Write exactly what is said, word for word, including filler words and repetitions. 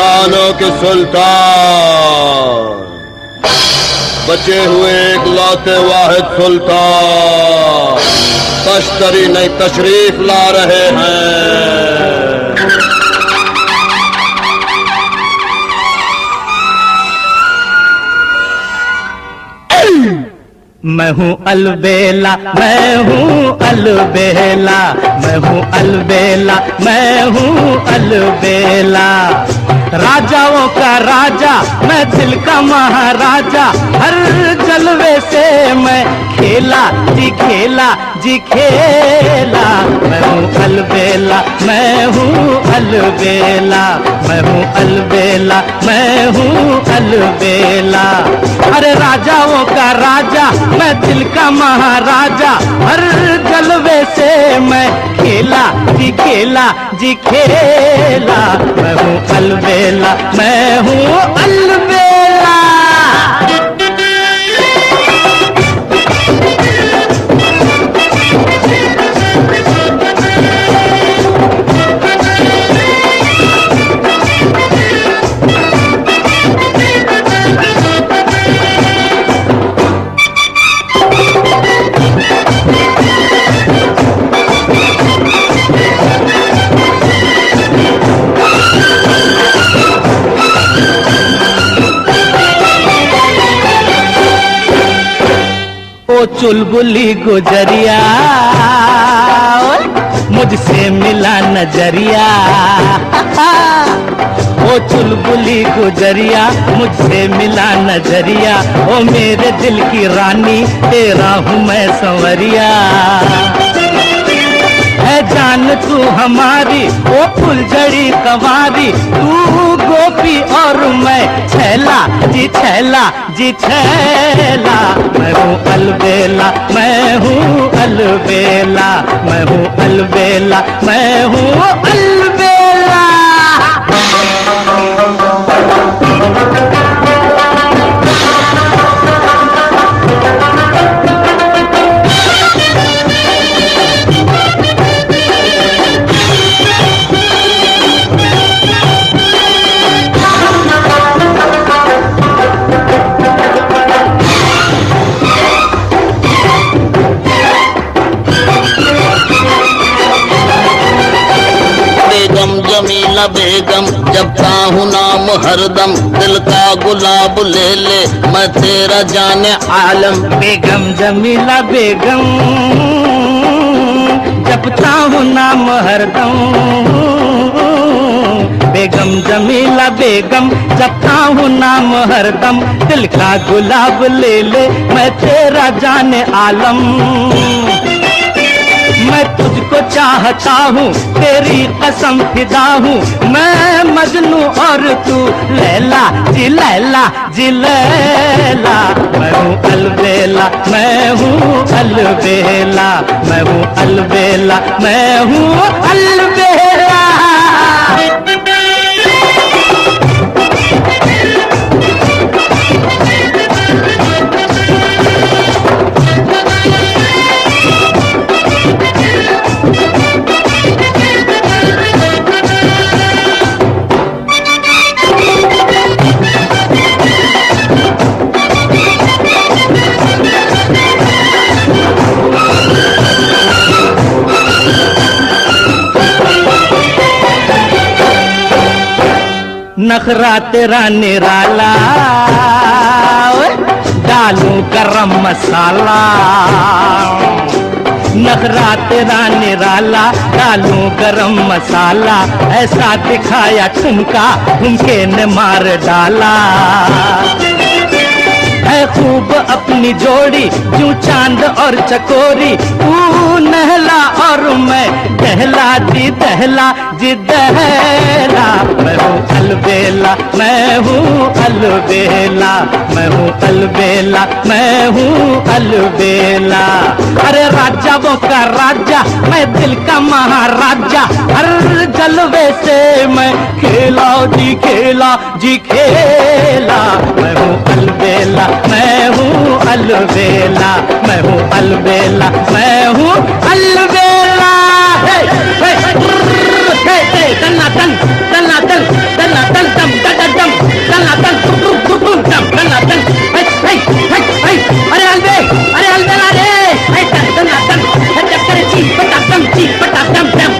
सुल्तानों के सुल्तान, बचे हुए एक लौते वाहिद सुल्तान तश्तरी नई तशरीफ ला रहे हैं। मैं हूँ अलबेला, मैं हूँ अलबेला, मैं हूँ अलबेला, मैं हूँ अलबेला। राजाओं का राजा, मैं दिल का महाराजा, हर जलवे से मैं खेला जी खेला जी खेला। मैं हूँ अलबेला, मैं हूँ अलबेला, मैं हूँ अलबेला, मैं हूँ अलबेला। अरे राजाओं का राजा, मैं दिल का महाराजा, हर जलवे से मैं खेला जी खेला जी खेला। मैं हूँ अलबेला, मैं हूँ अलबेला। ओ चुलबुली गुजरिया, मुझसे मिला नजरिया। ओ चुलबुली गुजरिया, मुझसे मिला नजरिया। ओ मेरे दिल की रानी, तेरा हूँ मैं संवरिया। है जान तू हमारी, ओ फुलझड़ी कवारी, तू गोपी और मैं छैला जी छैला जी छैला। मैं हूँ अलबेला, मैं हूँ अलबेला, मैं हूँ अलबेला, मैं हूँ अलबेला। जमीला बेगम, जपता हूँ नाम हरदम, दिल का गुलाब ले ले मैं तेरा जाने आलम। बेगम जमीला बेगम, जपता हूँ नाम हरदम। बेगम जमीला बेगम, जपता हूँ नाम हरदम, दिल का गुलाब ले ले मैं तेरा जाने आलम। मैं तुझको चाहता हूँ, तेरी कसम फिदा हूँ, मैं मजनू और तू लैला जी लैला जी लैला। मैं हूँ अलबेला, मैं हूँ अलबेला, मैं हूँ अलबेला, मैं हूँ अलबेला। नखरा तेरा निराला, डालूं गरम मसाला। नखरा तेरा निराला, डालूं गरम मसाला। ऐसा दिखाया ठुमका, ठुमके ने मार डाला। है खूब अपनी जोड़ी, यूं चांद और चकोरी, तू नहला और मैं दहला जी दहला जी दहला। मैं हूँ अलबेला, मैं हूँ अलबेला, मैं हूँ अलबेला, मैं हूँ अलबेला। अरे राजाओं का राजा, मैं दिल का महाराजा, हर जलवे से मैं खेला जी खेला जी खेला। मैं हूँ अलबेला, मैं हूँ अलबेला, मैं हूँ अलबेला, मैं हूँ अलबेला। हे हे हे हे हे, तन्ना तन तन्ना तन तन्ना तन तम डम डम